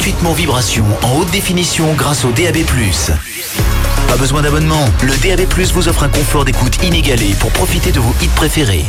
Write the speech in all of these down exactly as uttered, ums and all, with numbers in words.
gratuitement Vibration en haute définition grâce au D A B plus. Pas besoin d'abonnement, le D A B plus vous offre un confort d'écoute inégalé pour profiter de vos hits préférés.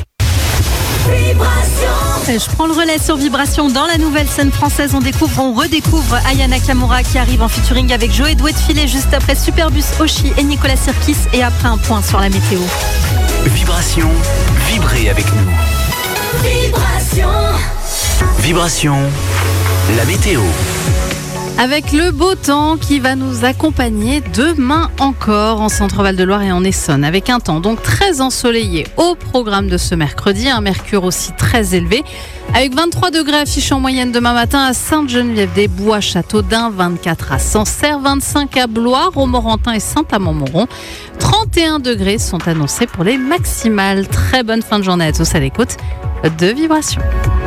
Je prends le relais sur Vibration. Dans la nouvelle scène française, on découvre, on redécouvre Aya Nakamura qui arrive en featuring avec Joey Doué de Filet juste après Superbus, Oshi et Nicolas Sirkis et après un point sur la météo. Vibration, vibrez avec nous. Vibration. Vibration, la météo. Avec le beau temps qui va nous accompagner demain encore en Centre-Val de Loire et en Essonne. Avec un temps donc très ensoleillé au programme de ce mercredi. Un mercure aussi très élevé. Avec vingt-trois degrés affichés en moyenne demain matin à Sainte-Geneviève-des-Bois, Châteaudun, vingt-quatre à Sancerre, vingt-cinq à Blois, Romorantin et Saint-Amand-Montrond. trente et un degrés sont annoncés pour les maximales. Très bonne fin de journée à tous à l'écoute de Vibration.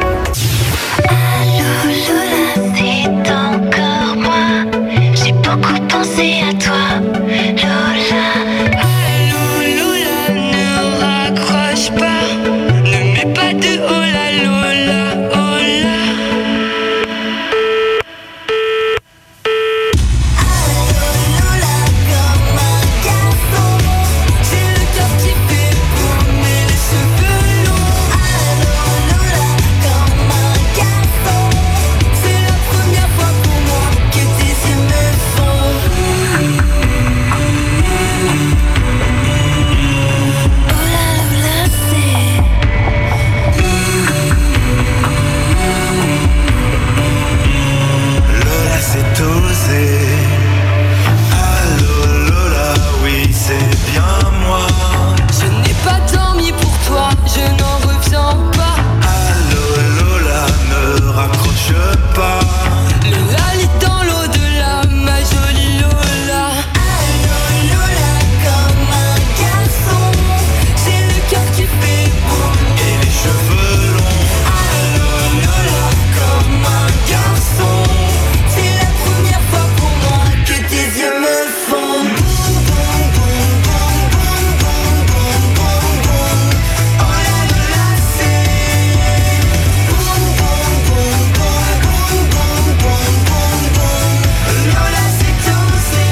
Beaucoup pensé à toi, Lola. Allô, Lola, ne raccroche pas. Ne mets pas de oh là, Lola, oh là. Allô, Lola, comme un garçon. J'ai le cœur qui fait pour mais les cheveux longs. Allô, Lola, comme un garçon. C'est la première fois pour moi que tes yeux me c'est osé. Allô Lola, oui c'est bien moi. Je n'ai pas dormi pour toi, je n'en reviens pas. Allô Lola, ne raccroche pas. Lola lit dans l'au-delà, ma jolie Lola. Allô Lola, comme un garçon. J'ai le cœur qui fait boum et les cheveux longs. Allô Lola, comme un garçon. C'est la première fois pour moi que tes yeux me font boum boum boum boum boum boum boum boum. Oh là Lola, c'est boum boum boum boum boum boum boum boum boum. Lola, c'est osé.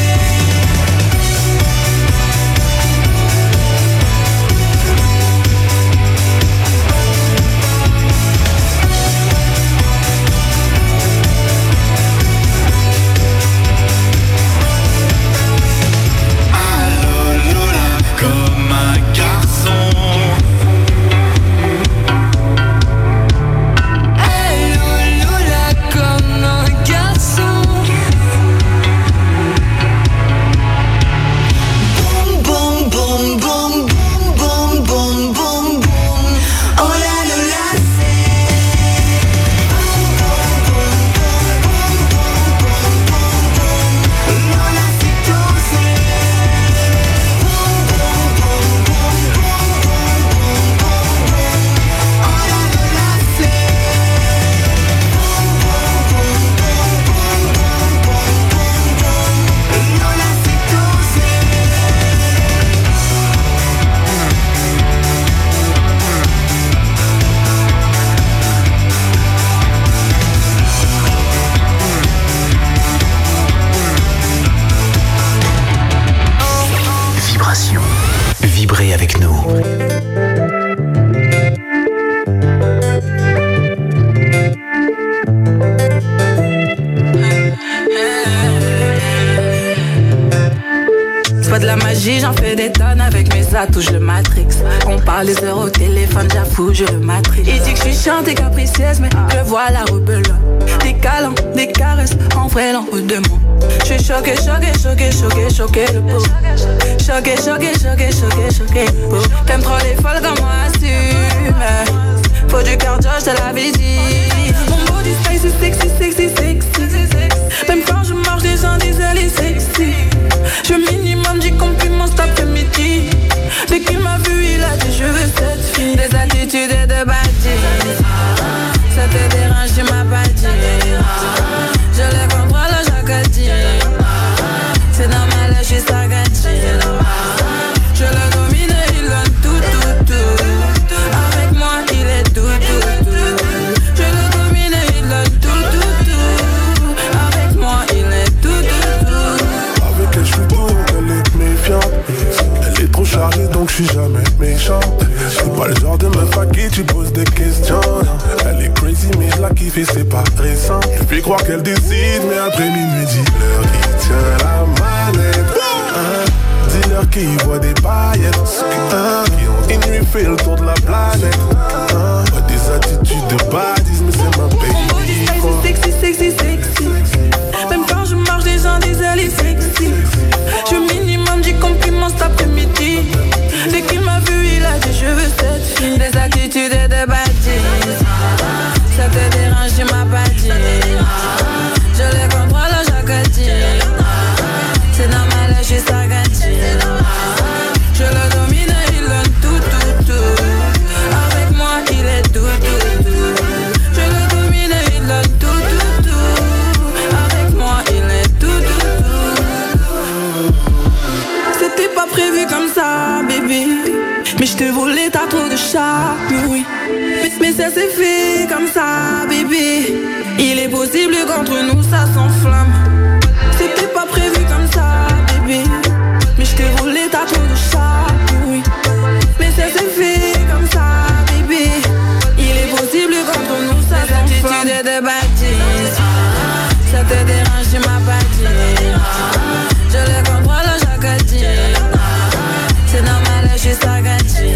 Allô Lola, comme un garçon. Allô Lola, comme un garçon. Boum boum boum boum boum boum boum boum boum. Oh là Lola, c'est boum boum boum boum boum boum boum boum. Lola, c'est osé. Boum boum boum boum boum boum boum boum. Oh là Lola, c'est boum boum boum boum boum boum boum boum. Lola, c'est osé. Vibration, vibrez avec nous. C'est pas de la magie, j'en fais des tonnes avec mes atouts, je le matrix. On parle des heures au téléphone, j'avoue, je le matrix. Il dit que je suis chiante et capricieuse, mais je vois la rebelle. Des câlins, des caresses, en vrai, l'en haut de moi. Je suis choqué, choqué, choqué, choqué, choqué, le beau. Choqué, choqué, choqué, choqué, choqué, le beau. T'aimes trop les folles comme moi, assume. Faut du cardio, je te l'avais dit. Mon body sexy, sexy, sexy, sexy. Même quand je marche, les gens disent elle est sexy. Je minimum dix compliments cet après-midi. Dès qu'il m'a vu, il a dit je veux cette fille. Des attitudes et de bâtis. Ça te dérange, tu m'as pas dit. Je les contrôle chaque dit. C'est normal, je suis sagati. Je le domine, il donne tout, tout, tout. Avec moi, il est tout, tout, tout. Je le domine, il donne tout, tout, tout. suis jamais méchant. Je suis pas le genre de meuf à qui tu poses des questions. Elle est crazy mais je la kiffe et c'est pas récent. Je fais croire qu'elle décide mais après minuit dis-leur qui tient la manette. Hein? Dis-leur qui voit des paillettes, hein? Qui ont une nuit fait le tour de la planète, hein? Des attitudes de badis mais c'est ma baby. Mon body style c'est sexy, sexy, sexy. Même quand je marche les gens disent elle est sexy. Je minimum dix compliments cet après-midi. Dès qu'il m'a vu il a dit je veux cette fille. Des attitudes et des badis. Ça te dérange tu m'as pas dit. Je les contrôle à chaque dit. C'est normal je suis sagati. Je le domine il donne tout tout tout. Avec moi il est tout tout tout. Je le domine il donne tout tout tout. Avec moi il est tout tout tout. C'était pas prévu comme ça baby. Mais je te voulais t'as trop de charme oui. Mais, mais ça s'est fait comme ça baby. Il est possible qu'entre nous ça s'enflamme. C'était pas prévu comme ça baby. Mais je te voulais t'as trop de charme oui. Mais ça s'est fait comme ça baby. Il est possible qu'entre nous ça s'enflamme. Attitude de bâtisse. Ça te dérange tu m'as pas dit. Je les contrôle à chaque dit. C'est normal je suis sagati.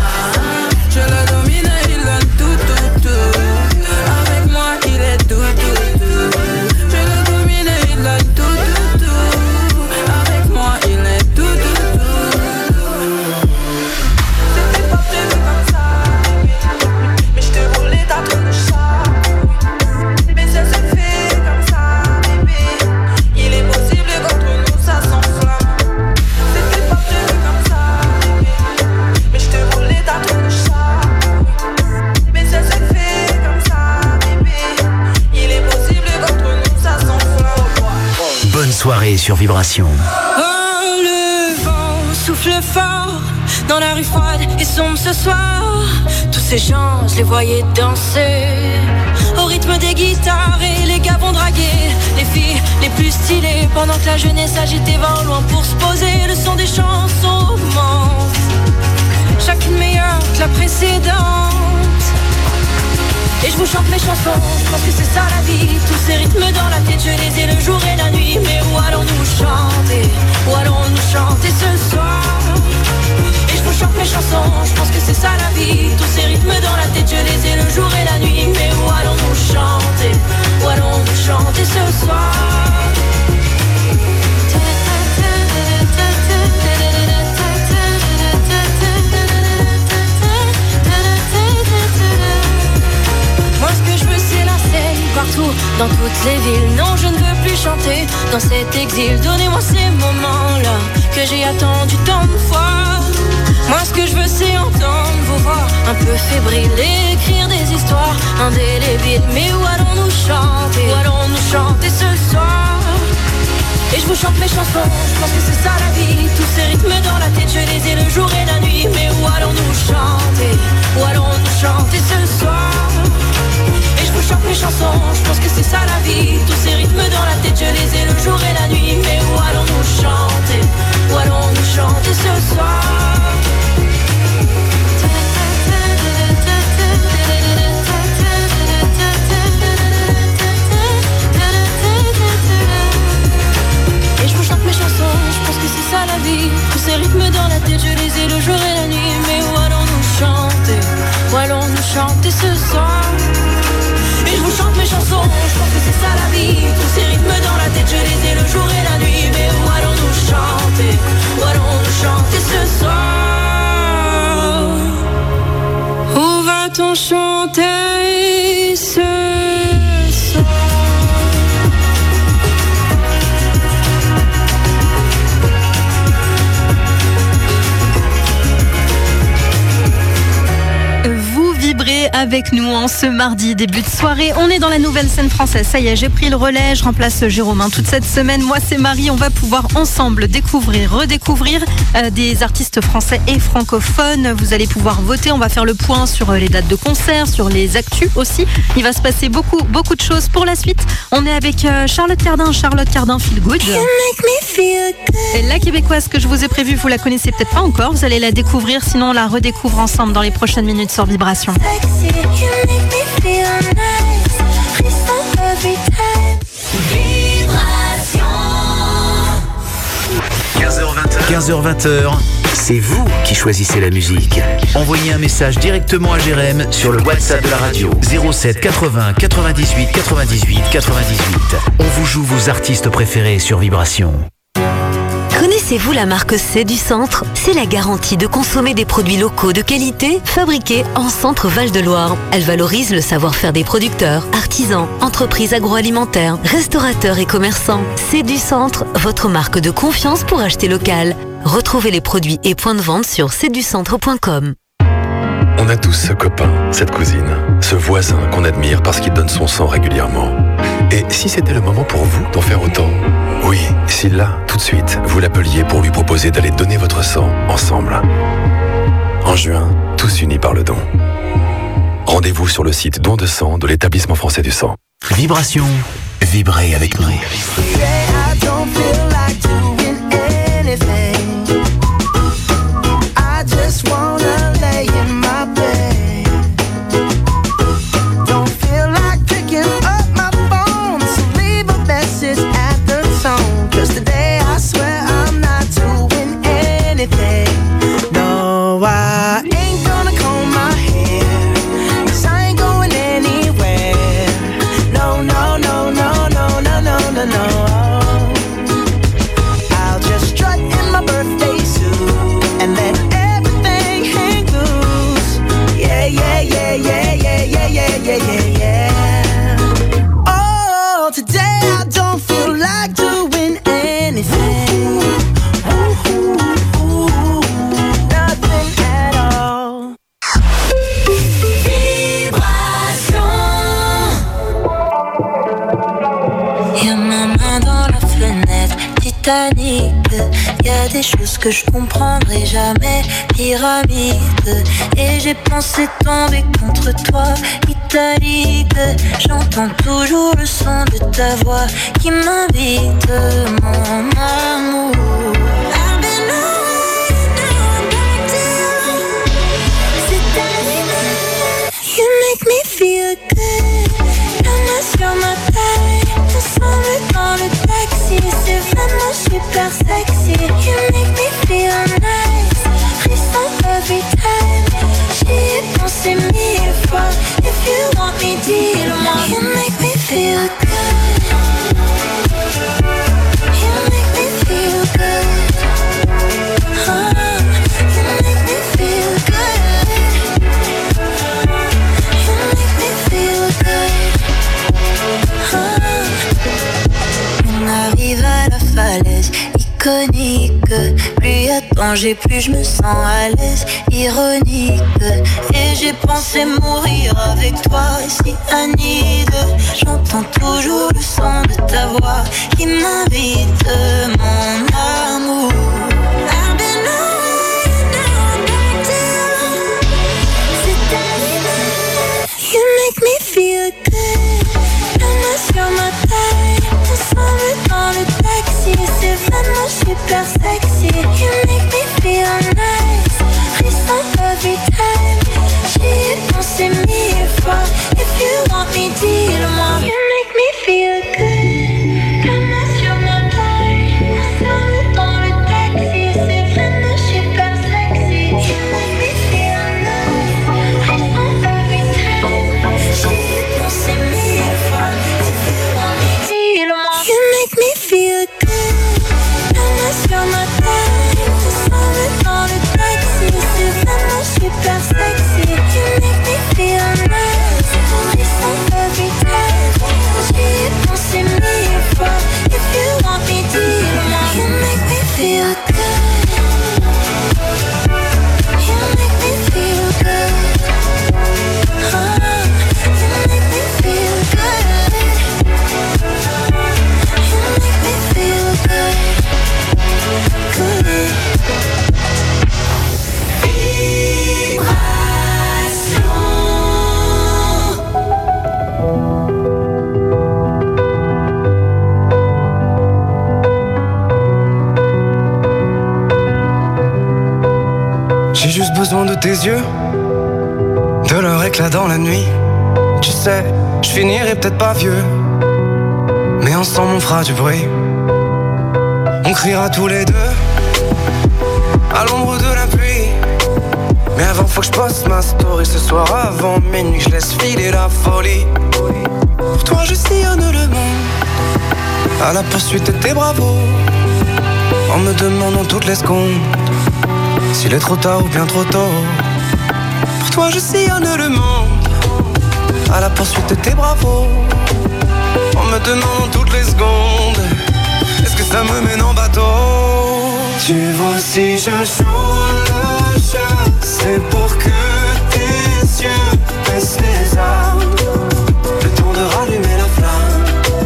Je le domine il donne tout tout tout. Avec moi il est tout tout tout. Je le domine il donne tout tout tout. Avec moi il est tout tout tout. C'était pas prévu comme ça. Mais je te voulais t'as trop de charme. Mais ça s'est fait comme ça bébé. Il est possible qu'entre nous ça s'enflamme. C'était pas prévu comme ça bébé. Mais je te voulais t'as trop de charme. Mais ça s'est fait comme ça bébé. Il est possible qu'entre nous ça s'enflamme. Bonne soirée sur Vibration. Oh, le vent souffle fort dans la rue froide et sombre ce soir. Tous ces gens, je les voyais danser au rythme des guitares et les gars vont draguer les filles les plus stylées pendant que la jeunesse agitait va au loin pour se poser. Le son des chansons augmente, chacune meilleure que la précédente. Et je vous chante mes chansons, je pense que c'est ça la vie. Tous ces rythmes dans la tête, je les ai le jour et la nuit. Mais où allons-nous chanter? Où allons-nous chanter ce soir? Et je vous chante mes chansons, je pense que c'est ça la vie. Tous ces rythmes dans la tête, je les ai le jour et la nuit. Mais où allons-nous chanter? Où allons-nous chanter ce soir? Moi ce que je veux c'est la scène partout, dans toutes les villes. Non je ne veux plus chanter dans cet exil. Donnez-moi ces moments-là que j'ai attendu tant de fois. Moi ce que je veux c'est entendre vos voix un peu fébriles et écrire des histoires indélébiles. Mais où allons-nous chanter? Où allons-nous chanter ce soir? Et je vous chante mes chansons, je pense que c'est ça la vie. Tous ces rythmes dans la tête, je les ai le jour et la nuit. Mais où allons-nous chanter? Où allons-nous chanter ce soir? Et je vous chante mes chansons, je pense que c'est ça la vie. Tous ces rythmes dans la tête, je les ai le jour et la nuit. Mais où allons-nous chanter? Où allons-nous chanter ce soir? Et je vous chante mes chansons, je pense que c'est ça la vie. Tous ces rythmes dans la tête, je les ai le jour et la nuit. Mais où allons-nous chanter? Où allons-nous chanter ce soir? Et je vous chante mes chansons, je pense que c'est ça la vie. Tous ces rythmes dans la tête, je les ai le jour et la nuit. Mais où allons-nous chanter? Où allons-nous chanter ce soir? avec nous en ce mardi, début de soirée. On est dans la nouvelle scène française. Ça y est, j'ai pris le relais, je remplace Jérôme hein, toute cette semaine. Moi, c'est Marie. On va pouvoir ensemble découvrir, redécouvrir euh, des artistes français et francophones. Vous allez pouvoir voter. On va faire le point sur les dates de concert, sur les actus aussi. Il va se passer beaucoup, beaucoup de choses pour la suite. On est avec euh, Charlotte Cardin. Charlotte Cardin, Feel Good. Et la québécoise que je vous ai prévue, vous la connaissez peut-être pas encore. Vous allez la découvrir, sinon on la redécouvre ensemble dans les prochaines minutes sur Vibration. quinze heures vingt, quinze heures vingt, c'est vous qui choisissez la musique. Envoyez un message directement à Jérém sur le WhatsApp de la radio zéro sept quatre-vingts quatre-vingt-dix-huit quatre-vingt-dix-huit quatre-vingt-dix-huit. On vous joue vos artistes préférés sur Vibration. Connaissez-vous la marque C du Centre? C'est la garantie de consommer des produits locaux de qualité fabriqués en Centre Val-de-Loire. Elle valorise le savoir-faire des producteurs, artisans, entreprises agroalimentaires, restaurateurs et commerçants. C du Centre, votre marque de confiance pour acheter local. Retrouvez les produits et points de vente sur c du centre point com. On a tous ce copain, cette cousine, ce voisin qu'on admire parce qu'il donne son sang régulièrement. Et si c'était le moment pour vous d'en faire autant? Oui, si là, tout de suite, vous l'appeliez pour lui proposer d'aller donner votre sang ensemble. En juin, tous unis par le don. Rendez-vous sur le site don de sang de l'Établissement français du sang. Vibration, vibrez avec nous. No, I ain't gonna comb my hair, 'cause I ain't going anywhere. No, no, no, no, no, no, no, no, no. I'll just strut in my birthday suit and let everything hang loose. Yeah, yeah, yeah, yeah, yeah, yeah, yeah, yeah, yeah, yeah. Oh, today I don't feel like doing anything. Y a des choses que je comprendrai jamais. Pyramide. Et j'ai pensé tomber contre toi. Italique. J'entends toujours le son de ta voix qui m'invite, mon amour. I've been away, now I'm back to you. C'est terminé. You make me feel good. La main sur ma taille. Ensemble dans le taxi. C'est vraiment super sexy. You make me feel nice. Frisson every time. J'y ai pensé mille fois. If you want me, dis-le-moi. You make me feel good. You make me feel good. Oh, you make me feel good. You make me feel good. Oh. On arrive à la falaise iconique. Plus y a danger, plus je me sens à l'aise. Ironique. Et j'ai pensé mourir avec toi, si Anide. J'entends toujours le son de ta voix qui m'invite, mon amour. I've been away, now I'm back to you. C'est terminé. You make me feel good. La main sur ma taille. Ensemble dans le taxi. C'est vraiment super sexy. You make me feel nice. Frisson every time. J'y ai pensé mille fois. If you want me, dis-le-moi. You make me feel good. La main sur ma taille. Ensemble dans le taxi. C'est vraiment super sexy. You make me feel nice. Frisson every time. J'y ai pensé mille fois. If you want me, dis-le-moi. You make me feel good. La main sur ma taille. Ensemble dans le taxi. C'est vraiment super sexy. You make me feel nice. Frisson every time. J'y ai pensé mille fois. If you want me, dis-le-moi. You make me feel good. You make me feel good. Oh. juste besoin de tes yeux, de leur éclat dans la nuit. Tu sais, je finirai peut-être pas vieux, mais ensemble on fera du bruit. On criera tous les deux à l'ombre de la pluie. Mais avant faut que je poste ma story ce soir avant minuit, je laisse filer la folie. Pour toi je sillonne le monde à la poursuite de tes bravos, en me demandant toutes les secondes s'il est trop tard ou bien trop tôt. Pour toi je sillonne le monde à la poursuite de tes bravos, en me demandant toutes les secondes est-ce que ça me mène en bateau. Tu vois si je joue le jeu, c'est pour que tes yeux baissent les armes, le temps de rallumer la flamme.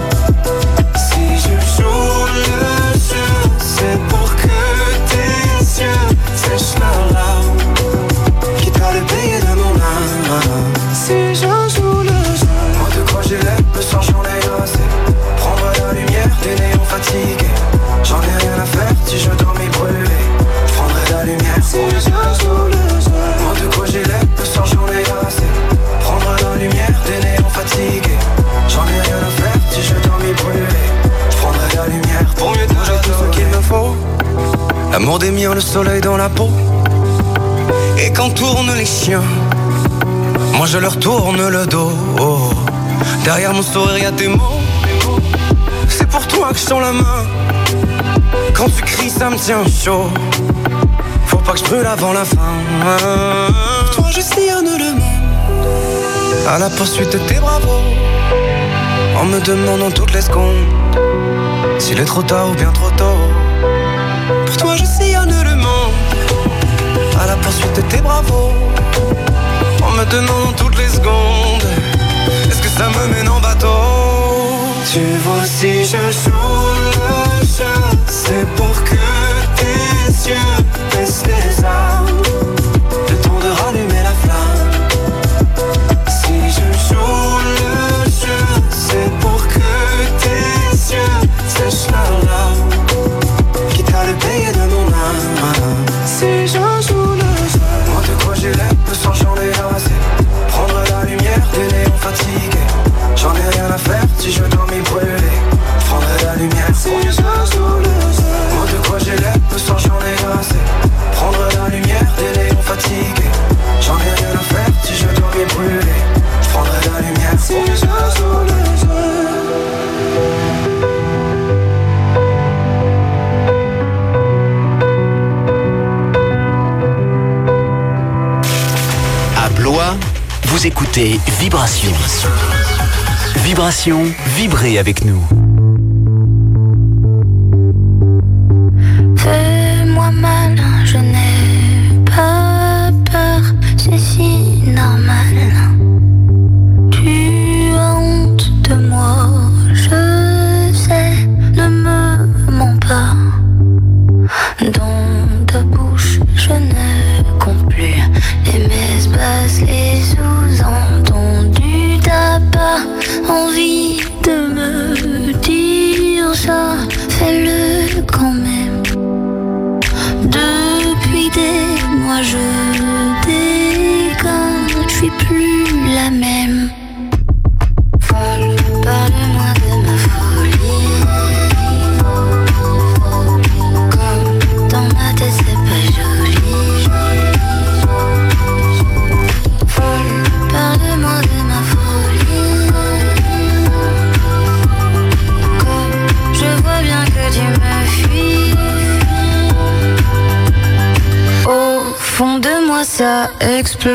Si je joue le jeu, c'est pour que tes yeux sèchent leurs larmes, quitte à le payer de mon âme. Si je joue le jeu, moi de quoi j'ai l'air, le soir j'en ai assez. Prendre la lumière des néons fatigués, j'en ai rien à faire si je dormais brûlé. Je prendrai la lumière si je joue le jeu. Moi de quoi j'ai l'air, le soir j'en ai assez. Prendre la lumière des néons fatigués, j'en ai rien à faire si je dormais brûlé. Je prendrai la lumière pour mieux te j'ai tout ce qu'il me faut. L'amour des miens, le soleil dans la peau. Et quand tournent les chiens, moi je leur tourne le dos. Oh. Derrière mon sourire y'a tes mots, c'est pour toi que je tends la main. Quand tu cries ça me tient chaud, faut pas que je brûle avant la fin. Pour toi je sillonne le monde à la poursuite de tes bravos, en me demandant toutes les secondes s'il est trop tard ou bien trop tôt. Pour toi je sillonne le monde à la poursuite de tes bravos, en me demandant toutes les secondes est-ce que ça me mène en bateau. Tu vois si je joue le jeu, c'est pour que tes yeux baissent les armes, le temps de rallumer la flamme. Si je joue le jeu, c'est pour que tes yeux sèchent leurs larmes, quitte à le payer de mon âme. Si je joue le jeu, moi de quoi j'ai l'air, le sang j'en ai assez. Prendre la lumière des néons fatigués, j'en ai rien à faire si je dois m'y brûler. Je prendrai la lumière si je joue le jeu. Moi de quoi j'ai l'air, le sang j'en ai assez. Prendre la lumière des néons fatigués, j'en ai rien à faire si je dois m'y brûler. Je prendrai la lumière si je joue le jeu. À Blois, vous écoutez Vibration. Vibration, vibrez avec nous. Fais-moi mal, je n'ai pas peur, c'est si normal. Tu as honte de moi, je sais, ne me mens pas. Dans ta bouche, je ne compte plus les messes basses, les sous-entendus. T'as pas envie de me dire ça, fais-le quand même. Depuis des mois je déconne, je suis plus la même. Folle, parle-moi de ma folie. Comme dans ma tête c'est pas joli. Folle, parle-moi de ma folie. Comme je vois bien que tu me fuis. Au fond de moi ça explose.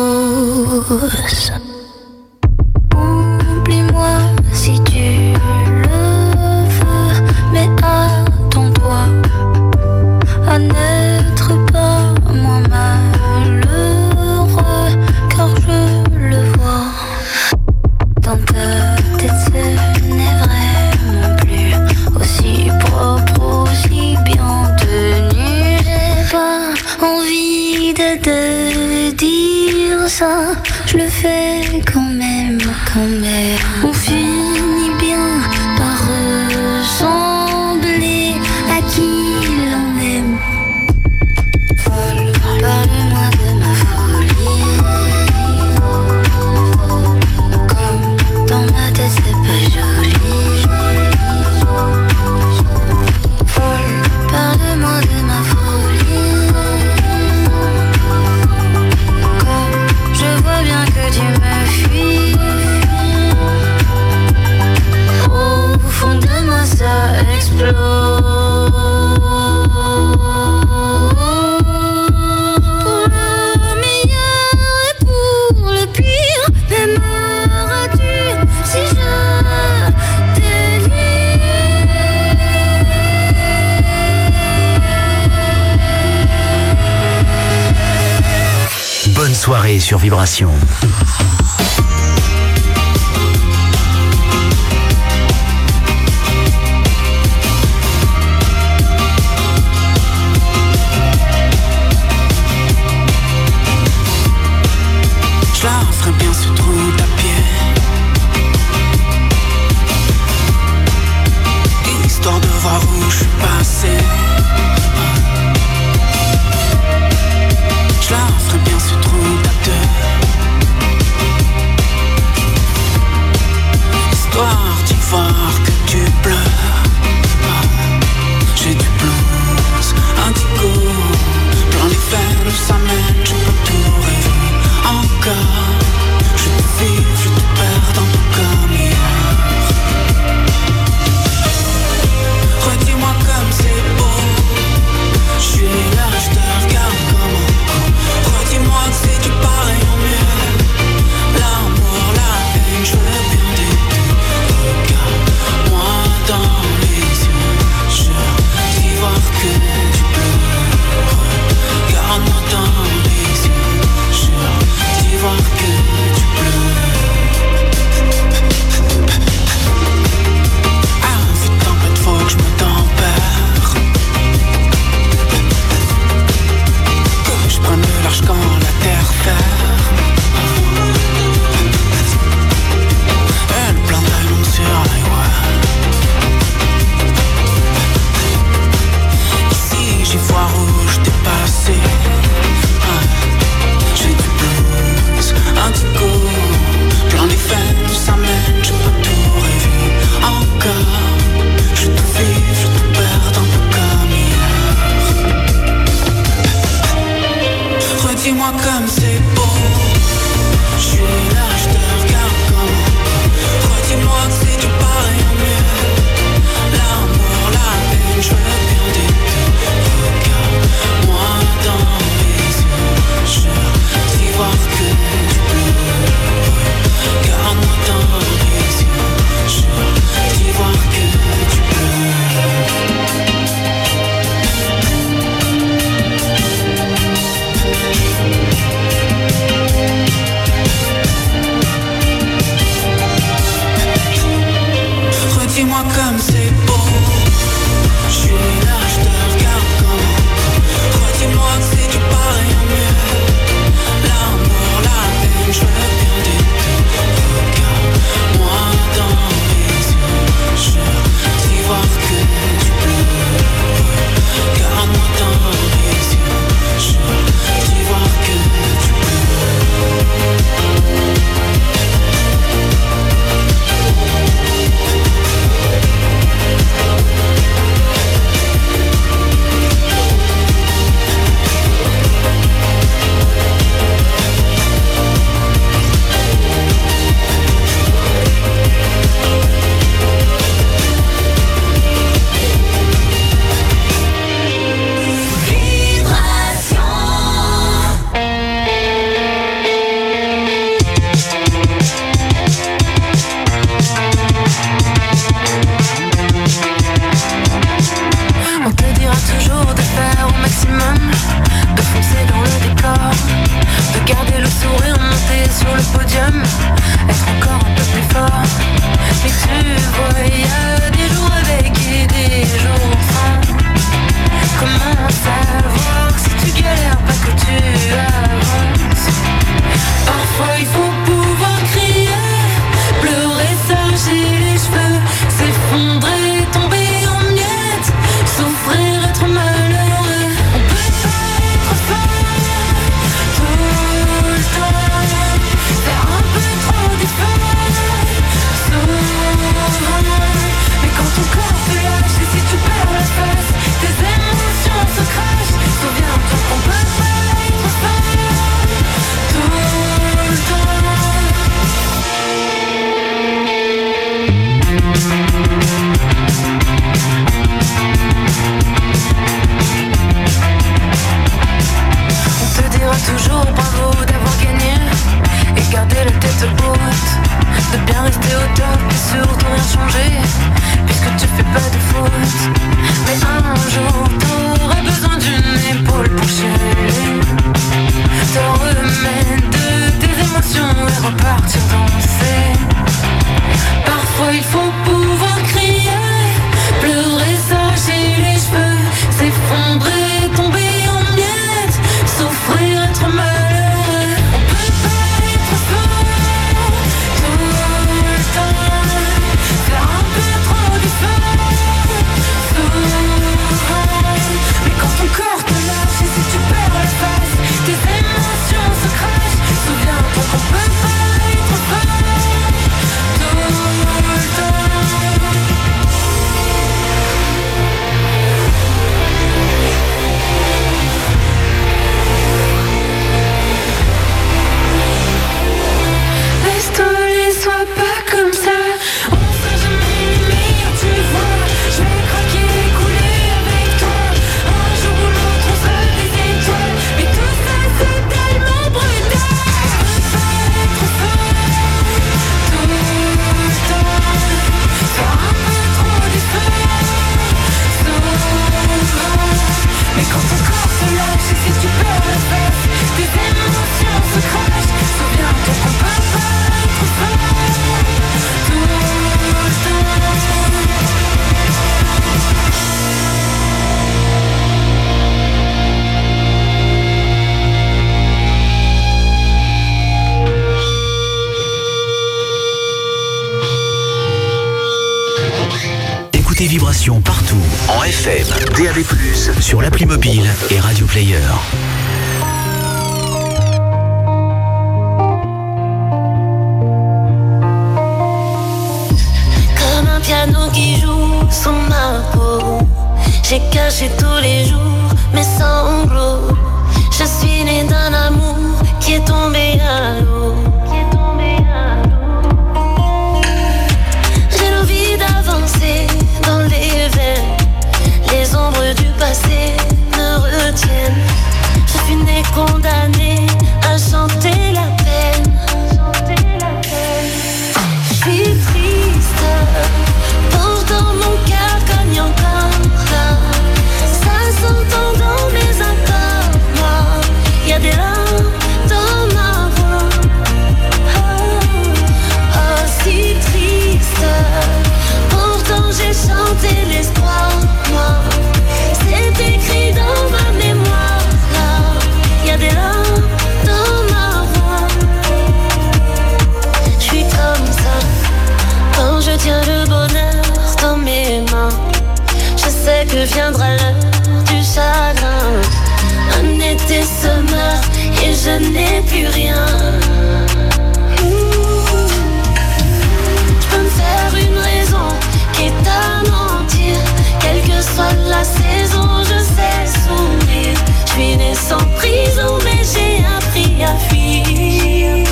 Oublie-moi si tu le veux, mais attends-toi à n'être pas moins malheureux, car je le vois dans ta tête, ce n'est vraiment plus aussi propre, aussi bien tenu. J'ai pas envie de te dire ça, je le fais quand même, quand même. On finit bien par ressembler à qui l'on aime. Folle, parle-moi flot. Pour le meilleur et pour le pire, m'aimeras-tu si je t'élis? Bonne soirée sur Vibration. Je la ferai bien ce trou à pied, histoire de voir où je suis passé. Je la ferai bien ce trou à deux, histoire d'y voir que tu pleures. J'ai du blues, indigo, plein les veines, ça mène, je peux tout rêver encore. Je te vis, je te perds dans ton comme hier. Redis-moi comme c'est beau, je suis là, je te regarde comme un con. Redis-moi que c'est du pareil en mieux. L'amour, la haine, je veux bien t'aider. Regarde-moi dans les yeux, jure d'y voir que du bleu. Regarde-moi dans les yeux, jure d'y voir que du bleu. Ah, vite tempête, faut que je me tempère, que je prenne le large quand la terre ferme. Elle plein d'allumes sur l'highway. Ici j'y vois rouge dépassé. J'ai du blues, indigo, plein les veines, ça mène, je peux tout rêver encore. Je te vis, je te perds un peu comme hier. Redis-moi comme c'est beau, je suis là, je te regarde comme un con. Redis-moi que c'est du pareil en mieux. L'amour, la haine, je veux bien t'aider. Regarde-moi dans les yeux, jure d'y voir que du bleu. Regarde-moi dans les yeux, jure d'y voir que du bleu. Redis-moi comme c'est beau, je suis là, je te regarde comme un con. Redis-moi que c'est du pareil en mieux. L'amour, la haine, je veux bien t'aider. Regarde-moi dans les yeux, jure d'y voir que du bleu. Regarde-moi dans les yeux, jure d'y voir que du bleu. Écoutez Vibration partout, en F M, D A B plus, sur l'appli mobile et Radio Player. Comme un piano qui joue sous ma peau, j'ai caché tous les jours mes sanglots. Je suis née d'un amour qui est tombé à l'eau. J'ai l'envie d'avancer dans les veines. Les ombres du passé me retiennent. Je suis née condamnée à chanter la peine. Je suis triste, pourtant mon cœur cogne encore là. Ça s'entend dans mes accords, moi. Y'a des larmes dans ma voix. Oh, oh, si triste, pourtant j'ai chanté l'espoir, moi. C'est écrit dans ma mémoire, là. Y'a des larmes dans ma voix. Je suis comme ça, quand je tiens le bonheur dans mes mains. Je sais que viendra l'heure du chagrin. Un été se meurt et je n'ai plus rien. Je peux me faire une raison, quitte à mentir. Quelle que soit la saison, je sais sourire. Je suis née sans prison, mais j'ai appris à fuir.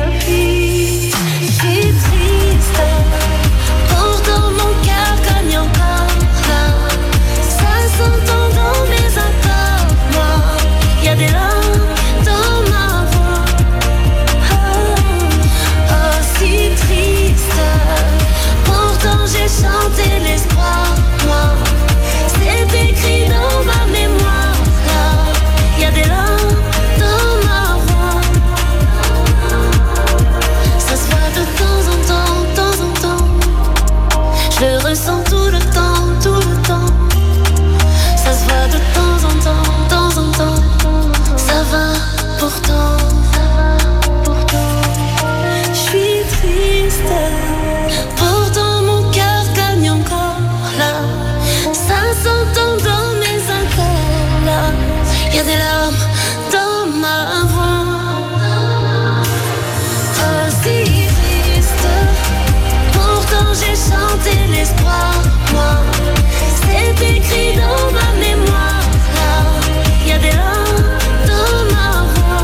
Je suis triste, pourtant mon cœur cogne encore là. Ça s'entend dans mes accords, moi. Y'a des larmes dans ma voix. Oh, oh, si triste, pourtant j'ai chanté l'espoir, moi. C'est écrit dans ma mémoire, là. Y'a des larmes dans ma voix. Ça se voit de temps en temps, de temps en temps. Je le ressens tout le temps, tout le temps. Ça se voit de temps en temps, de temps en temps. Ça va pourtant, je suis triste, pourtant mon cœur gagne encore là. Ça s'entend dans mes accords là. Y'a des larmes dans ma voix. Oh, si triste, pourtant j'ai chanté l'espoir, moi. C'est écrit dans ma mémoire là. Y'a des larmes dans ma voix.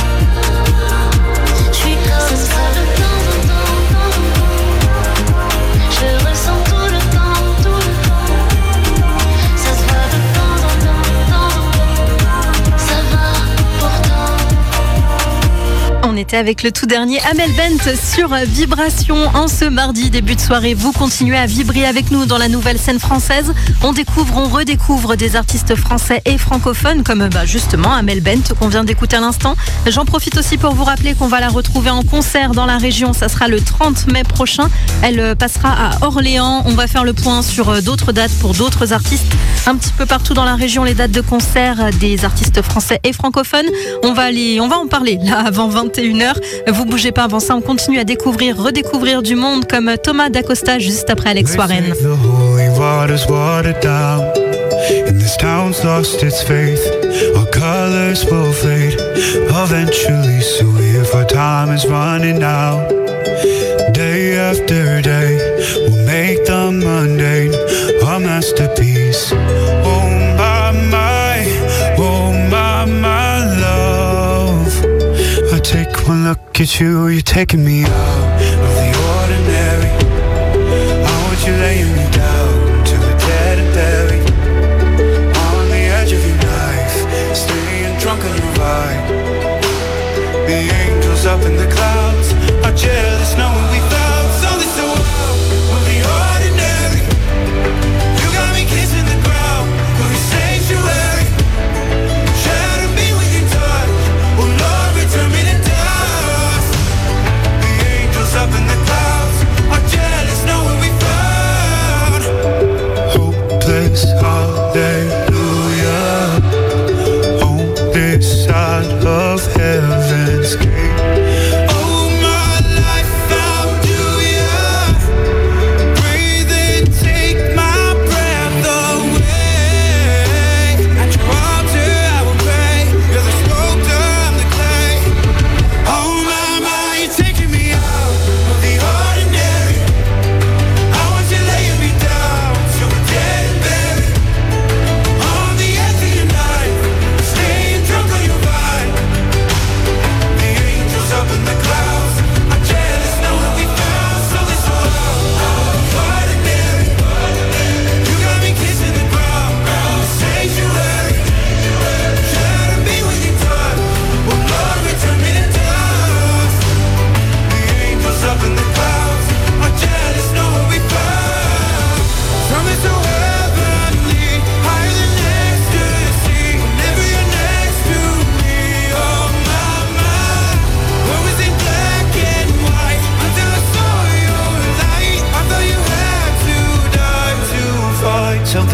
Je suis comme ça de temps en temps. Je le ressens tout le temps, tout le temps. Ça se voit de temps en temps, temps en temps. Ça va pourtant. On était avec le tout dernier Amel Bent sur Vibration en ce mardi début de soirée. Vous continuez à vibrer avec nous dans la nouvelle scène française. On découvre, on redécouvre des artistes français et francophones comme bah, justement Amel Bent qu'on vient d'écouter à l'instant. J'en profite aussi pour vous rappeler qu'on va la retrouver en concert dans la région. Ça sera le trente mai prochain. Elle passera à Orléans. On va faire le point sur d'autres dates pour d'autres artistes un petit peu partout dans la région. Les dates de concert des artistes français et francophones. On va aller, on va en parler là avant vingt et une heures. Vous bougez pas avant ça. On continue à découvrir, redécouvrir du monde comme Thomas Dacosta juste après Alex Warren. The holy water's watered down, and this town's lost its faith. Our colors will fade eventually, so if our time is running out, day after day, we'll make the mundane our masterpiece. Oh my, my, oh my, my love. I take one look at you, you're taking me out of the ordinary. You're laying me down to a dead and buried on the edge of your knife, staying drunk on your vibe. The angels up in the clouds are jealous knowing we found something so out of the ordinary. You got me kissing the ground of your sanctuary. Shatter me with your touch, oh Lord, return me to dust. The angels up in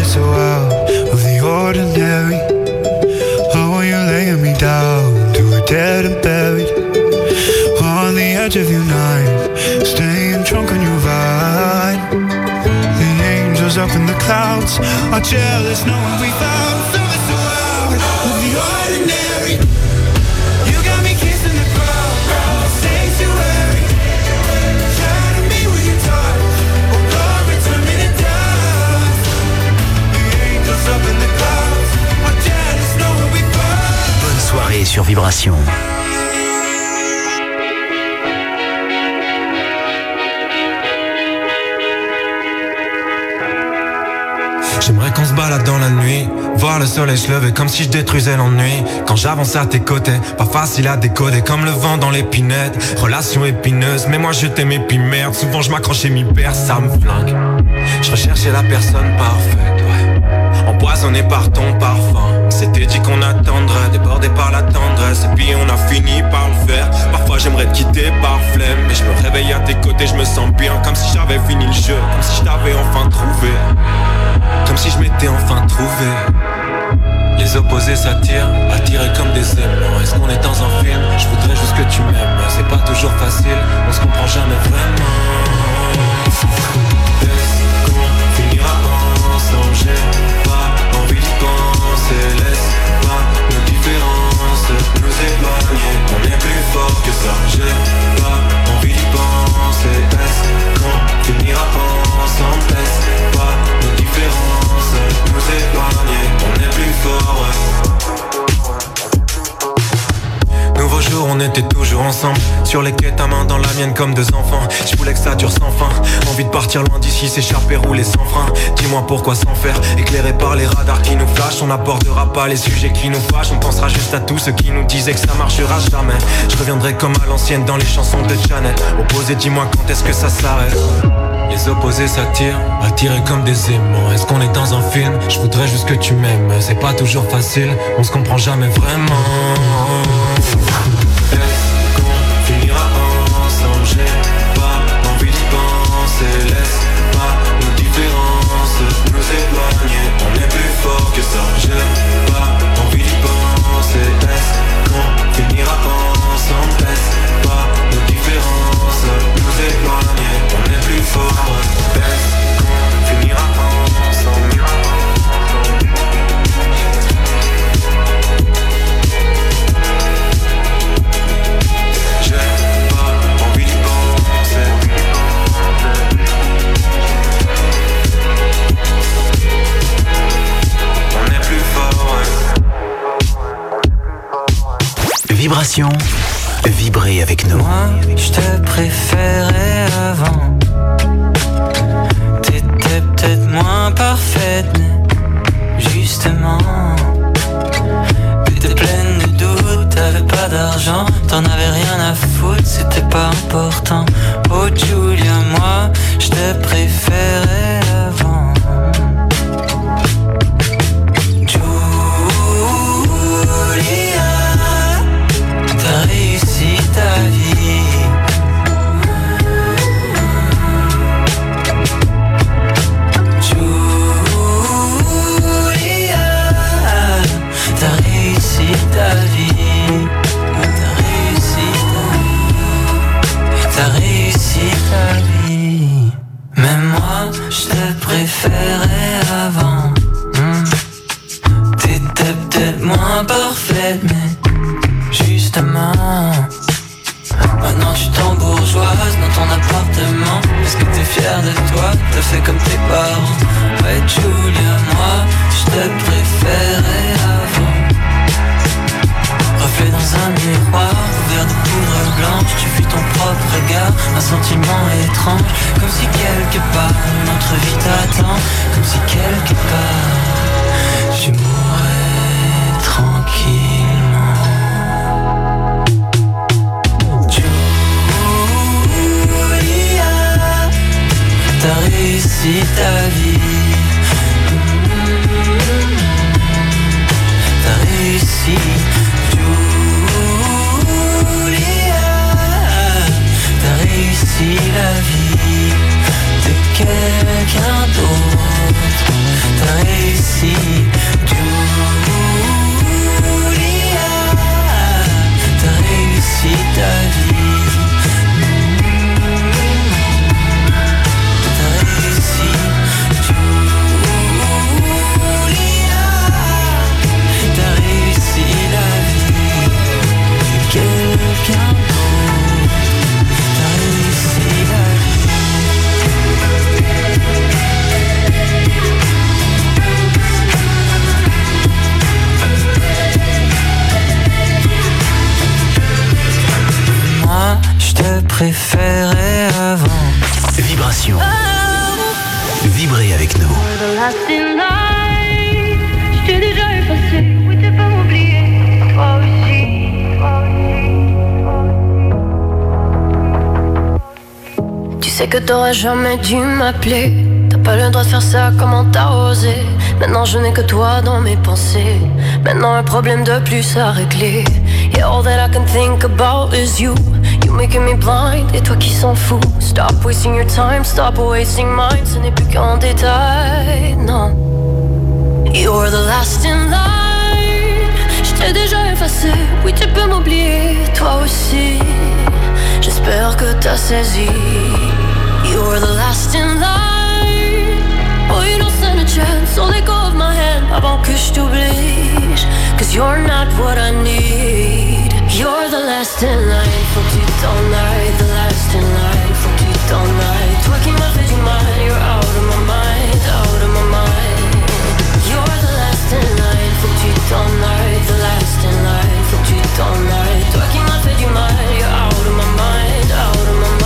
so out of the ordinary. How are you laying me down to a dead and buried on the edge of your night, staying drunk on your vine. The angels up in the clouds are jealous knowing we found something so out of the ordinary. You got me kissing the ground, sanctuary. Shining me with your touch, oh glory, turn me to dust. The angels up in the clouds are jealous knowing we found. Bonne soirée sur Vibration. J'aimerais qu'on se balade dans la nuit, voir le soleil se lever comme si je détruisais l'ennui. Quand j'avance à tes côtés, pas facile à décoder comme le vent dans l'épinette. Relation épineuse, mais moi je t'aimais puis merde. Souvent je m'accrochais m'y perds, ça me flingue. Je recherchais la personne parfaite, ouais. Empoisonné par ton parfum. On s'était dit qu'on attendrait, débordé par la tendresse. Et puis on a fini par le faire. Parfois j'aimerais te quitter par flemme, mais je me réveille à tes côtés, je me sens bien. Comme si j'avais fini le jeu, comme si je t'avais enfin trouvé. Comme si je m'étais enfin trouvé. Les opposés s'attirent, attirés comme des aimants. Est-ce qu'on est dans un film? Je voudrais juste que tu m'aimes. C'est pas toujours facile, on se comprend jamais vraiment. Est-ce qu'on finira ensemble? J'ai pas envie d'y penser. Laisse pas nos différences nous éloigner. On est plus fort que ça. J'ai pas envie d'y penser. Est-ce qu'on finira ensemble? Laisse pas nos différences nous éloigner. On est plus fort, ouais. Nouveau jour, on était toujours ensemble. Sur les quais, ta main dans la mienne comme deux enfants. Je voulais que ça dure sans fin. Envie de partir loin d'ici, s'échapper, rouler sans frein. Dis-moi pourquoi sans faire, éclairé par les radars qui nous flashent. On n'abordera pas les sujets qui nous fâchent. On pensera juste à tous ceux qui nous disaient que ça marchera jamais. Je reviendrai comme à l'ancienne dans les chansons de Janet. Opposé, dis-moi quand est-ce que ça s'arrête. Les opposés s'attirent, attirés comme des aimants. Est-ce qu'on est dans un film? Je voudrais juste que tu m'aimes. C'est pas toujours facile, on se comprend jamais vraiment. Est-ce qu'on finira ensemble? J'ai pas envie d'y penser. Laisse pas nos différences nous éloigner. On est plus fort que ça. J'ai pas envie d'y penser. Est-ce qu'on finira ensemble? Laisse pas nos différences nous éloigner. On est plus fort. Est-ce qu'on finira ensemble? Vibration, vibrez avec nous. Moi, je te préférais avant. T'étais peut-être moins parfaite, mais justement, t'étais pleine de doutes, t'avais pas d'argent, t'en avais rien à foutre, c'était pas important. Oh Julia, moi, je te préférais avant. T'as réussi ta vie. Julia, t'as réussi ta vie. T'as réussi ta vie. T'as réussi ta vie. Même moi, je te préférais avant. hmm. T'étais peut-être moins parfaite, mais justement, maintenant tu t'embourgeoises dans ton appartement parce que t'es fier de toi, t'as fait comme tes parents. Ouais Julia, moi je te préférais avant. Reflet dans un miroir, couvert de poudre blanche, tu fuis ton propre regard, un sentiment étrange. Comme si quelque part une autre vie t'attend, comme si quelque part je mourrais tranquillement. T'as réussi ta vie. T'as réussi, Julia. T'as réussi la vie de quelqu'un d'autre. T'as réussi préférais avant. Vibration. Vibrez avec nous. Je t'ai déjà effacé, oui t'es pas m'oublier, toi aussi, toi aussi. Tu sais que t'aurais jamais dû m'appeler. T'as pas le droit de faire ça, comment t'as osé. Maintenant je n'ai que toi dans mes pensées. Maintenant un problème de plus à régler. Yeah, all that I can think about is you. You making me blind, et toi qui s'en fous. Stop wasting your time, stop wasting mine. Ce n'est plus qu'en détail, non. You're the last in line. Je t'ai déjà effacé, oui tu peux m'oublier, toi aussi. J'espère que t'as saisi. You're the last in line. Oh you don't stand a chance, so let go of my hand avant que je t'oublie. Cause you're not what I need. You're the last in line, faut que tu t'en ailles. The last in line, faut que tu t'en ailles. Toi qui m'as fait du mal, you're out of my mind, out of my mind. You're the last in line, faut que tu t'en ailles. The last in line, faut que tu t'en ailles. Toi qui m'as fait du mal, you're out of my mind, out of my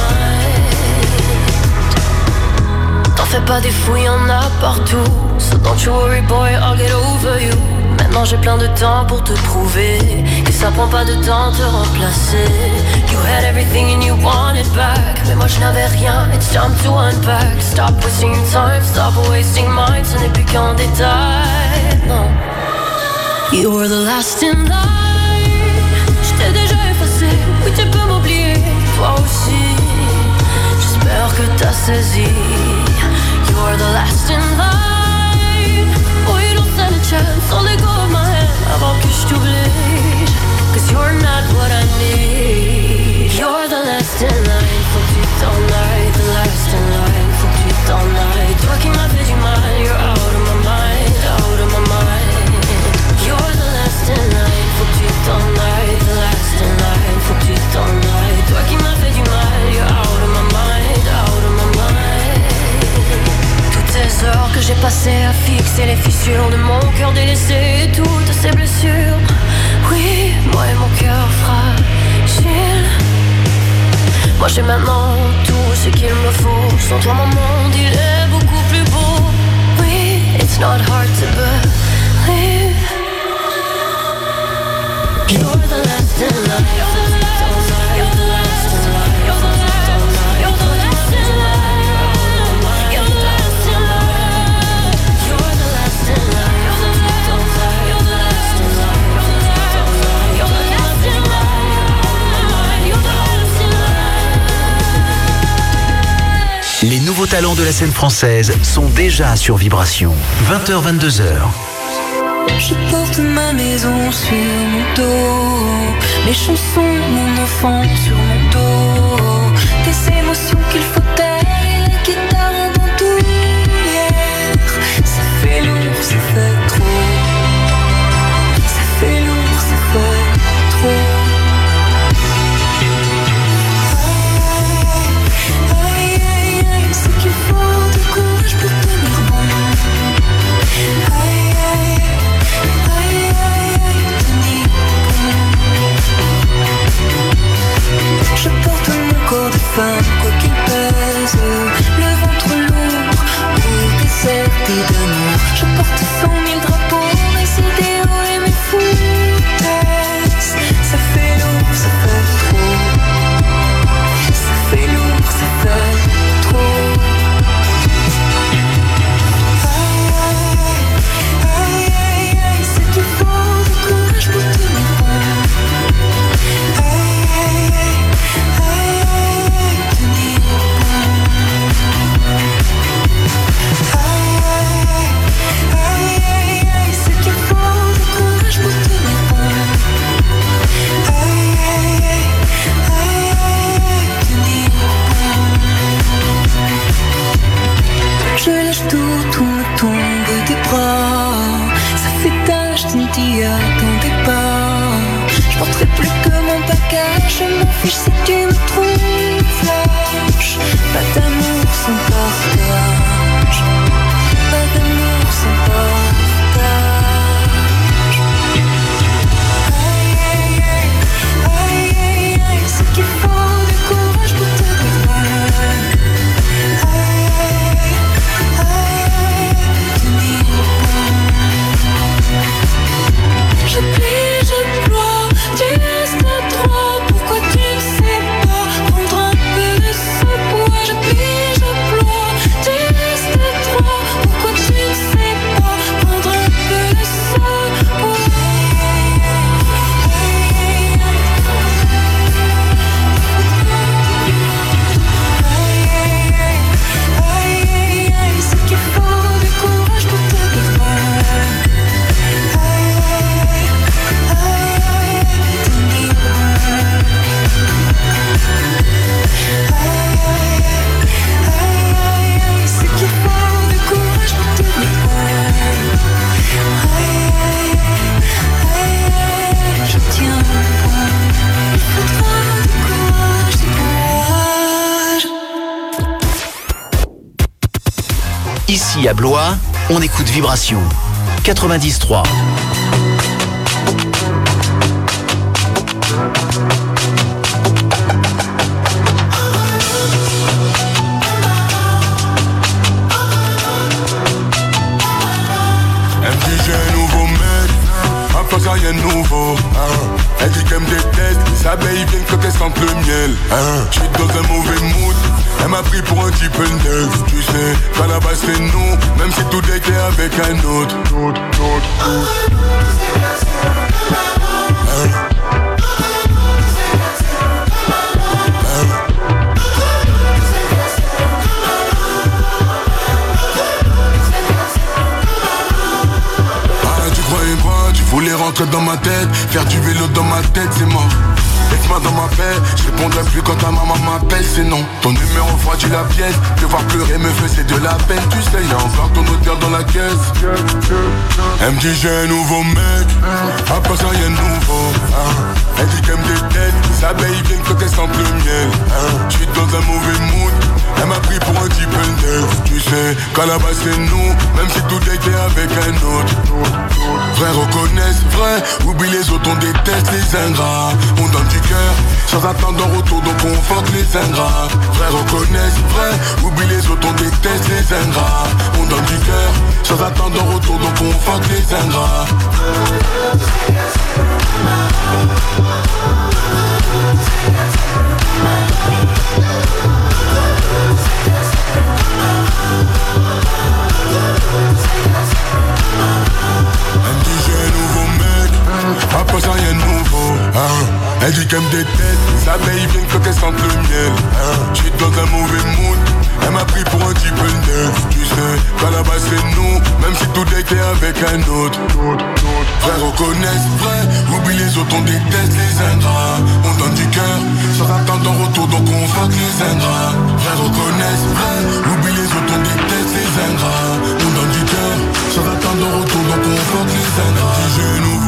mind. T'en fais pas des fous, y'en a partout. So don't you worry boy, I'll get over you. Maintenant j'ai plein de temps pour te prouver que ça prend pas de temps de te remplacer. You had everything and you want it back. Mais moi je n'avais rien, it's time to unpack. Stop wasting your time, stop wasting mine. Ce n'est plus qu'un détail, non. You were the last in line. Je t'ai déjà effacé, oui tu peux m'oublier, toi aussi. J'espère que t'as saisi. You were the last in line. Oh you don't stand a chance, so let go of my hand avant que je t'oublie. Cause you're not what I need. You're the last in line, faut que tu t'en ailles. The last in line, faut que tu t'en ailles. Toi qui m'as fait du mal, you're out of my mind, out of my mind. You're the last in line, faut que tu t'en ailles. The last in line, faut que tu t'en ailles. Toi qui m'as fait du mal, you're out of my mind, out of my mind. Toutes ces heures que j'ai passées à fixer les fissures de mon cœur délaissé, toutes ces blessures. Oui, moi et mon cœur fragile. Moi j'ai maintenant tout ce qu'il me faut. Sans toi mon monde il est beaucoup plus beau. Oui, it's not hard to believe. You're the last in line. You're the last in line. You're the last in line. You're the last in line. You're the last in line. You're the last in line. You're the last in line. You're the last in line. You're the last in line. You're the last in line. You're the last in line. Les nouveaux talents de la scène française sont déjà sur Vibration. vingt heures vingt-deux heures. Je porte ma maison sur mon dos, mes chansons, mon enfant sur mon dos, des émotions qu'il faut taire et la guitare en bandoulière. Ça fait lourd, ça fait trop. Ça fait lourd, ça fait trop. Aïe, aïe, aïe, c'est qu'il faut du courage pour tenir bon. Aïe, aïe. Je porte mon corps de femme, quoi qu'il pèse, le ventre lourd, pour déserté d'amour. Je porte cent mille drapeaux, mes idéaux et mes foutaises. Ça fait lourd, ça fait trop. Ça fait lourd, ça fait trop. Aïe, aïe, aïe, aïe, c'est qu'il faut du courage pour tenir bon. Aïe, aïe, aïe. Je lâche tout, tout me tombe des bras. Ça fait tâche, tu ne t'y attendais pas. Je porterai plus que mon bagage. Je m'en fiche si tu me trouves lâche. Pas d'amour sans partage. Pas d'amour sans partage. Aïe, aïe, aïe, aïe, aïe, aïe, c'est qu'il faut du courage pour Ici à Blois, on écoute Vibration quatre-vingt-dix trois. M D G nouveau mec, après ça y'a nouveau hein. Elle dit qu'elle me déteste, les abeilles viennent quand elles sentent le miel hein. J'suis dans un mauvais mood, elle m'a pris pour un type neuf. Tu sais, quand la base c'est nous, même si tout était avec un autre, autre, autre, autre. Hein. Tu voulais rentrer dans ma tête, faire du vélo dans ma tête, c'est mort. Laisse-moi dans ma paix, je répondrai plus quand ta maman m'appelle, c'est non. Ton numéro froidit la pièce, te voir pleurer me faisait de la peine. Tu sais, y'a encore ton odeur dans la caisse. Elle me dit j'ai un nouveau mec, après ça y'a un nouveau hein. Elle dit qu'elle me déteste, les abeilles viennent quand elles sentent le miel hein. J'suis dans un mauvais mood, elle m'a pris pour un type neuf. Tu sais, quand la base c'est nous, même si tout était avec un autre. Vrai reconnaissent, vrai, oublie les autres, on déteste les ingrats. On donne du cœur, sans attendre en retour, donc on fuck les ingrats. Vrai reconnaissent, vrai, oublie les autres, on déteste les ingrats. On donne du cœur, sans attendre en retour, donc on fuck les ingrats. Après ça y'a nouveau hein. Elle dit qu'elle me déteste, les abeilles viennent quand elles sentent le miel hein. J'suis dans un mauvais mood, elle m'a pris pour un type neuf. Tu sais, quand la base c'est nous, même si tout était avec un autre. Vrai reconnaissent, vrai, oublie les autres, on déteste les ingrats. On donne du cœur, sans attendre en retour, donc on fuck les ingrats. Vrai reconnaissent, vrai, oublie les autres, on déteste les ingrats. On donne du cœur, sans attendre en retour, donc on fuck les ingrats. J'ai nouveau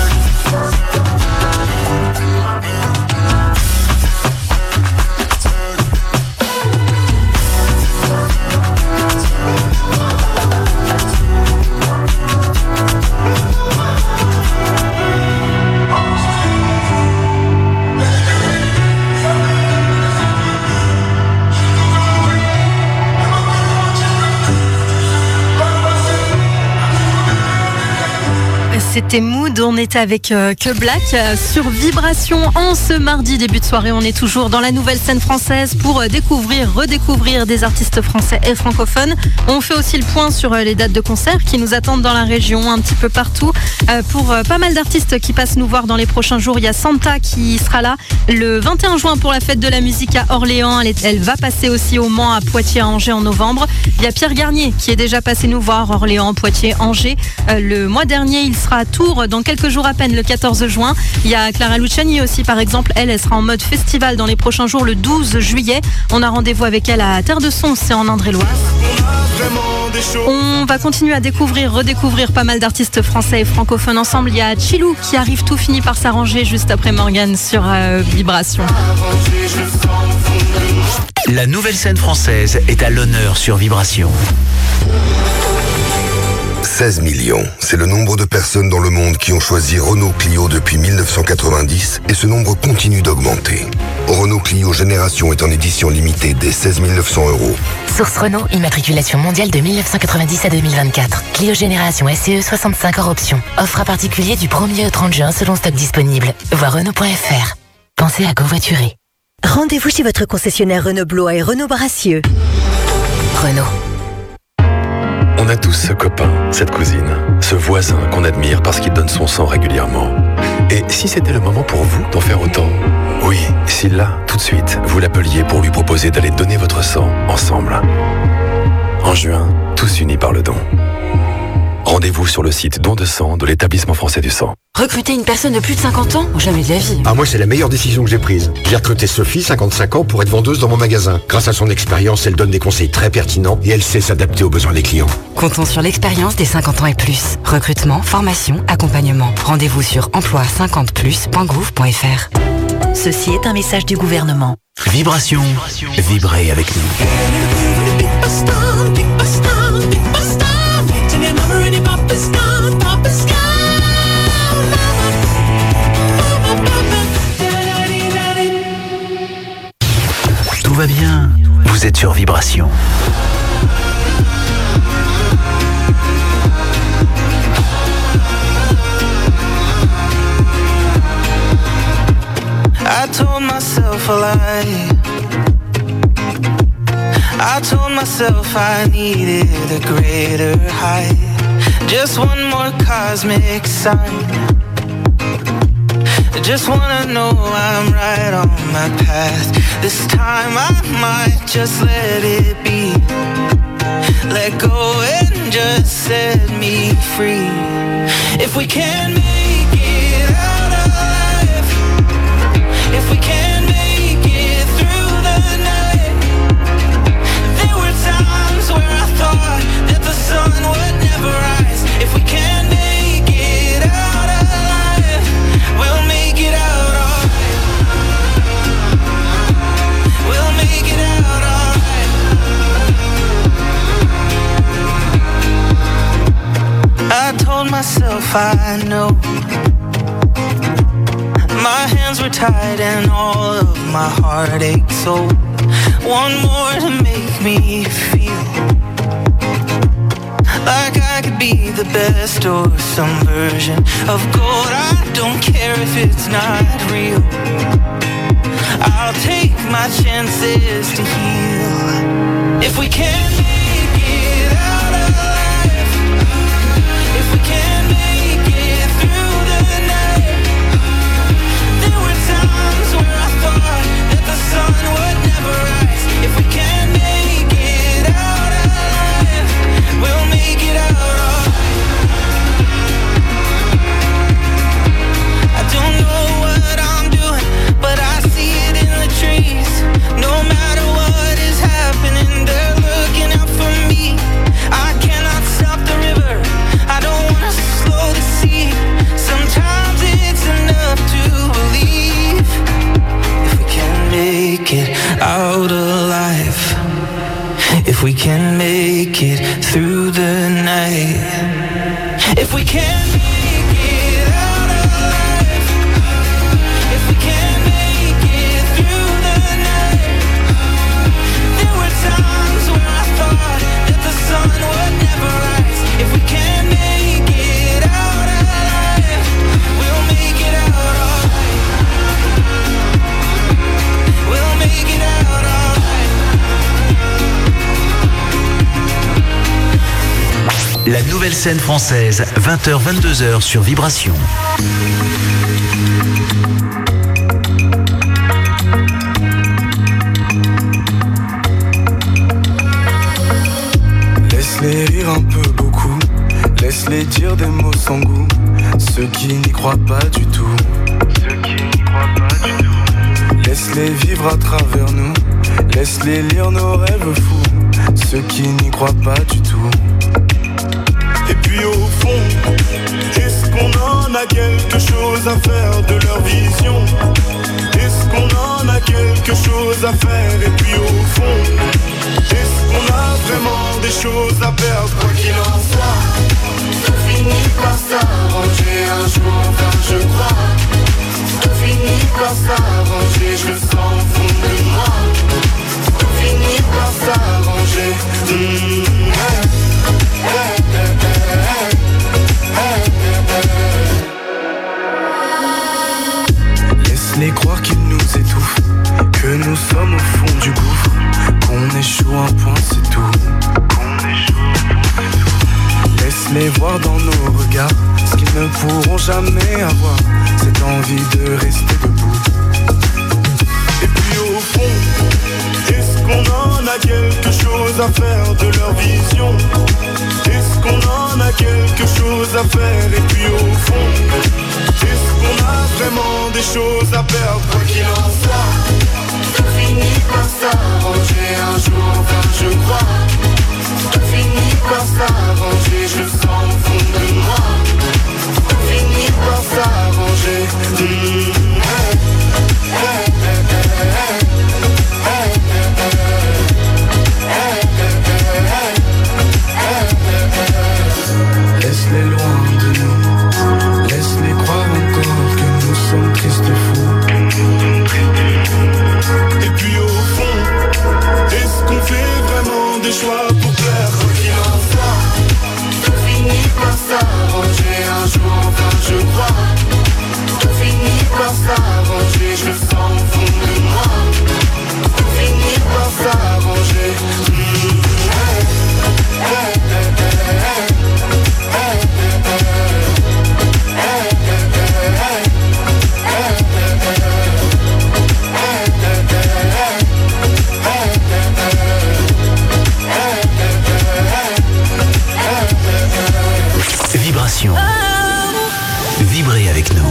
C'était Mood, on était avec euh, Que Black euh, sur Vibration en ce mardi début de soirée. On est toujours dans la nouvelle scène française pour euh, découvrir, redécouvrir des artistes français et francophones. On fait aussi le point sur euh, les dates de concert qui nous attendent dans la région, un petit peu partout. Euh, pour euh, pas mal d'artistes qui passent nous voir dans les prochains jours, il y a Santa qui sera là le vingt et un juin pour la fête de la musique à Orléans. Elle, est, elle va passer aussi au Mans, à Poitiers, à Angers en novembre. Il y a Pierre Garnier qui est déjà passé nous voir Orléans, Poitiers, Angers. Euh, le mois dernier, il sera à Tours dans quelques jours à peine, le quatorze juin. Il y a Clara Luciani aussi, par exemple. Elle, elle sera en mode festival dans les prochains jours, le douze juillet. On a rendez-vous avec elle à Terre de Son, c'est en Indre-et-Loire. On va continuer à découvrir, redécouvrir pas mal d'artistes français et francophones ensemble. Il y a Chilou qui arrive tout fini par s'arranger juste après Morgane sur euh, Vibration. La nouvelle scène française est à l'honneur sur Vibration. seize millions, c'est le nombre de personnes dans le monde qui ont choisi Renault Clio depuis mille neuf cent quatre-vingt-dix et ce nombre continue d'augmenter. Renault Clio Génération est en édition limitée dès seize mille neuf cents euros. Source Renault, immatriculation mondiale de mille neuf cent quatre-vingt-dix à deux mille vingt-quatre. Clio Génération S E E soixante-cinq hors option. Offre à particulier du premier au trente juin selon stock disponible. Voir Renault point F R. Pensez à covoiturer. Rendez-vous chez votre concessionnaire Renault Blois et Renault Brassieux. Renault. On a tous ce copain, cette cousine, ce voisin qu'on admire parce qu'il donne son sang régulièrement. Et si c'était le moment pour vous d'en faire autant? Oui, si là, tout de suite, vous l'appeliez pour lui proposer d'aller donner votre sang ensemble. En juin, tous unis par le don. Rendez-vous sur le site Don de sang de l'Établissement français du sang. Recruter une personne de plus de cinquante ans? Jamais de la vie. Ah, moi, c'est la meilleure décision que j'ai prise. J'ai recruté Sophie, cinquante-cinq ans, pour être vendeuse dans mon magasin. Grâce à son expérience, elle donne des conseils très pertinents et elle sait s'adapter aux besoins des clients. Comptons sur l'expérience des cinquante ans et plus. Recrutement, formation, accompagnement. Rendez-vous sur emploi cinquante plus point gouv point F R. Ceci est un message du gouvernement. Vibration, vibrez avec nous. sur Vibration. I told myself a lie. I told myself I needed a greater height. Just one more cosmic sign. Just wanna know I'm right on my path. This time I might just let it be. Let go and just set me free. If we can make it out alive, if we can make it through the night. There were times where I thought that the sun would never rise. If we can make it out alive, we'll make it out alright. We'll make it out alright. I told myself I know. My hands were tied and all of my heart ached so. One more to make me feel like I could be the best or some version of gold. I don't care if it's not real. I'll take my chances to heal. If we can make it out alive, if we can make it through the night. There were times where I thought that the sun would never rise. If we can make it out alive, we'll make it out alright. I don't know what I'm doing, but I see it in the trees. No matter what is happening, they're looking out for me. I cannot stop the river, I don't wanna slow the sea. Sometimes it's enough to believe. If we can make it out alive, if we can make it through the night. If we can make it out alive, if we can make it through the night. There were times where I thought that the sun would never rise. If we can make it out alive, we'll make it out alright. We'll make it out alright. La nouvelle scène française, vingt heures vingt-deux heures sur Vibration. Laisse-les rire un peu beaucoup, laisse-les dire des mots sans goût. Ceux qui n'y croient pas du tout, ceux qui n'y croient pas du tout. Laisse-les vivre à travers nous, laisse-les lire nos rêves fous. Ceux qui n'y croient pas du tout. Et puis au fond, est-ce qu'on en a quelque chose à faire de leur vision? Est-ce qu'on en a quelque chose à faire? Et puis au fond, est-ce qu'on a vraiment des choses à perdre? Quoi qu'il en soit, tout finit par s'arranger un jour, enfin je crois. Tout finit par s'arranger, je le sens au fond de moi. Tout finit par s'arranger. Mmh, hey, hey, hey, hey, hey. Laisse-les croire qu'ils nous étouffent, que nous sommes au fond du gouffre, qu'on échoue un point c'est tout. Qu'on échoue un point c'est tout. Laisse-les voir dans nos regards ce qu'ils ne pourront jamais avoir, cette envie de rester debout. Et puis au fond, est-ce qu'on en a quelque chose à faire de leur vision? Est-ce qu'on en a quelque chose à faire? Et puis au fond, est-ce qu'on a vraiment des choses à perdre? Quoi qu'il en soit, tout finit par s'arranger un jour, enfin je crois. Tout finit par s'arranger, je le sens au fond de moi. Tout finit par s'arranger. Mmh, hey, hey, hey, hey, hey. Laisse-les loin de nous, laisse-les croire encore que nous sommes tristes et fous. Et puis au fond, est-ce qu'on fait Vibration. Vibrez avec nous.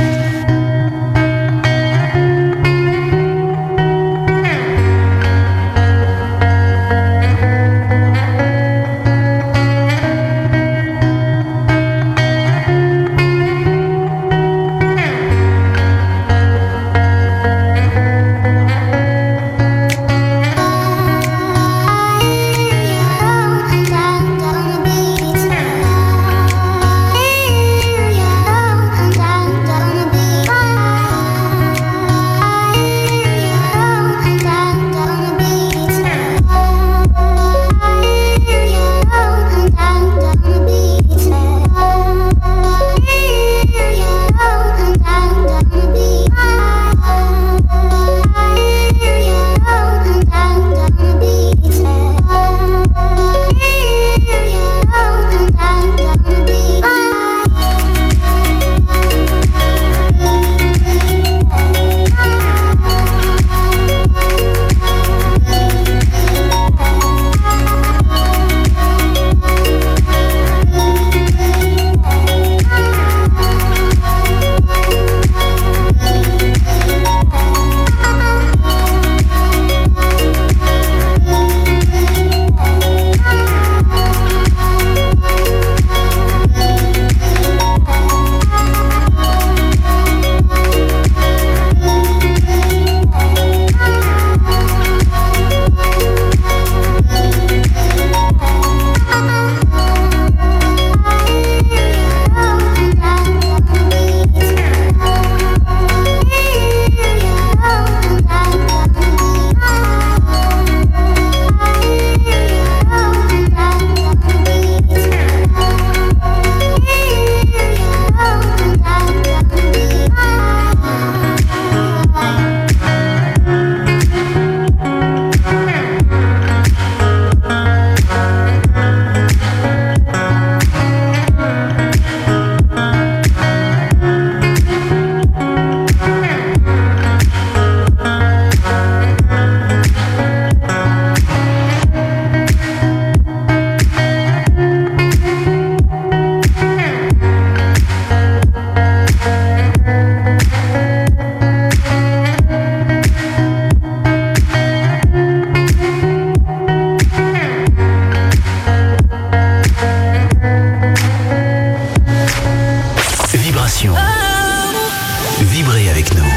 Vibrez avec nous.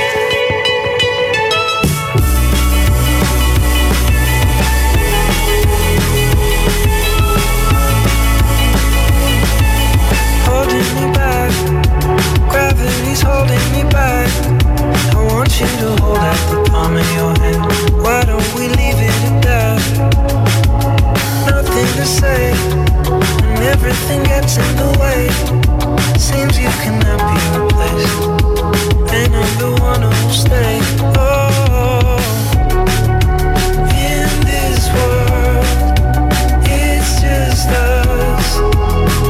Holding me back, gravity's holding me back. I want you to hold out the palm of your hand. Why don't we leave it at that? Nothing to say, and everything gets in the way. Seems you cannot be replaced, and I'm the one